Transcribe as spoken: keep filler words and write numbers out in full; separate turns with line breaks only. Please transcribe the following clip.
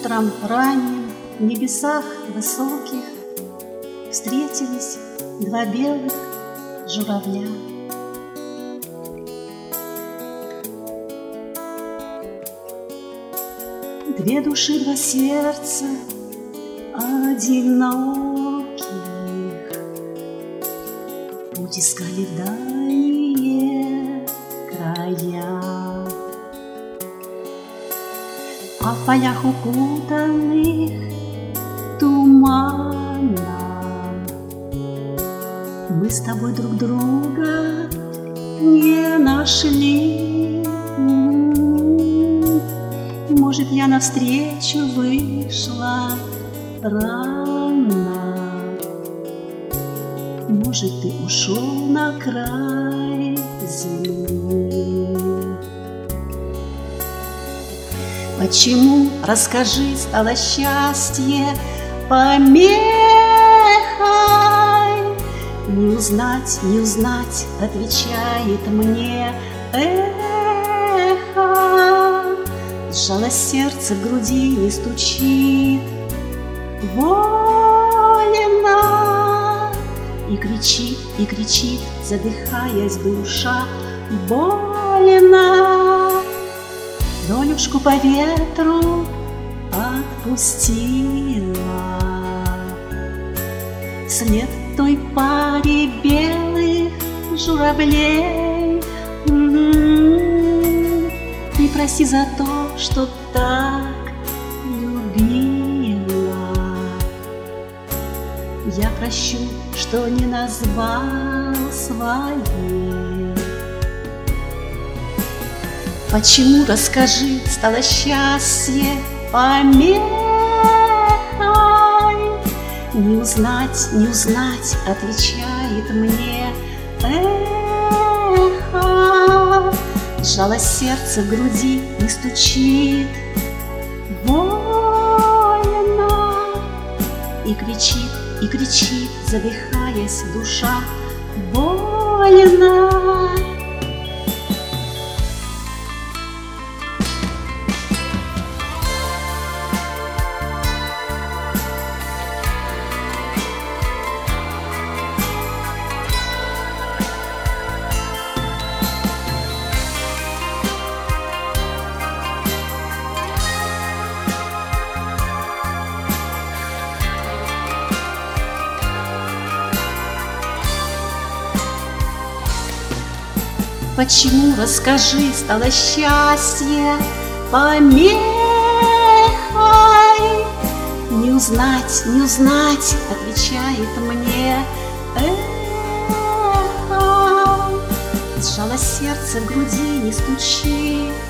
Утром ранним в небесах высоких встретились два белых журавля. Две души, два сердца одиноких путь искали в дальние края. А в полях, укутанных туманом, мы с тобой друг друга не нашли. Может, я навстречу вышла рано, может, ты ушел на край земли. Почему, расскажи, стало счастье помехой? Не узнать, не узнать, отвечает мне эхо. Сжало сердце в груди, не стучит вольно. И кричит, и кричит, задыхаясь душа, больно. Долюшку по ветру отпустила, вслед той паре белых журавлей. Не проси за то, что так любила. Я прощу, что не назвал своей. Почему, расскажи, стало счастье помехой? Не узнать, не узнать, отвечает мне эхо. Сжало сердце в груди, не стучит вольно. И кричит, и кричит, задыхаясь душа, больно. Почему, расскажи, стало счастье помехой? Не узнать, не узнать, отвечает мне эхо. Сжало сердце в груди, не стучит